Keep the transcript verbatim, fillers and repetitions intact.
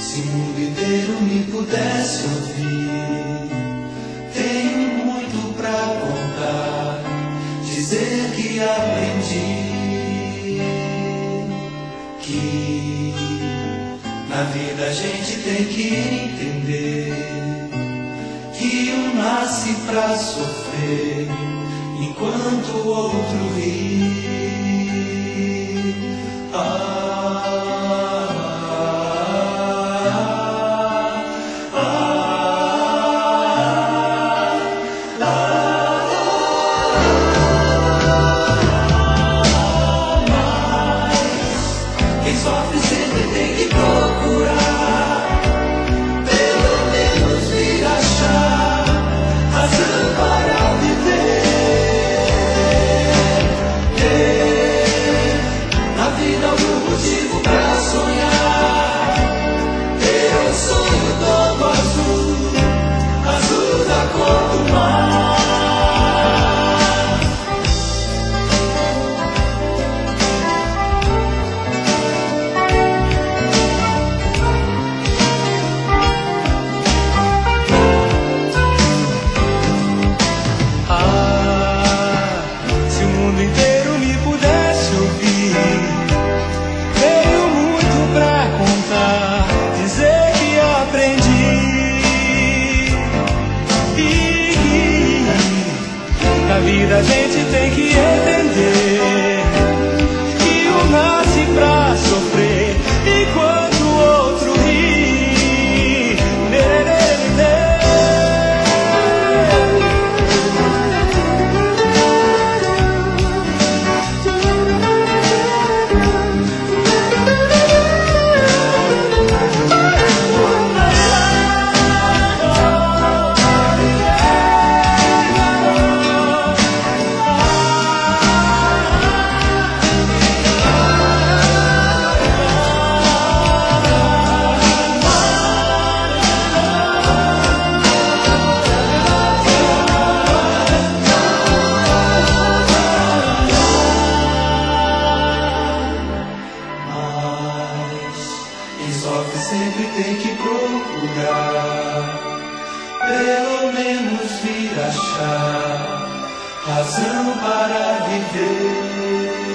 Se o mundo inteiro me pudesse ouvir, tenho muito pra contar, dizer que aprendi que na vida a gente tem que entender que um nasce pra sofrer enquanto o outro ri. Ah, na vida a gente tem que entender que um nasce pra sofrer enquanto o outro ri. Sofre sempre tem que procurar, pelo menos vir achar razão para viver.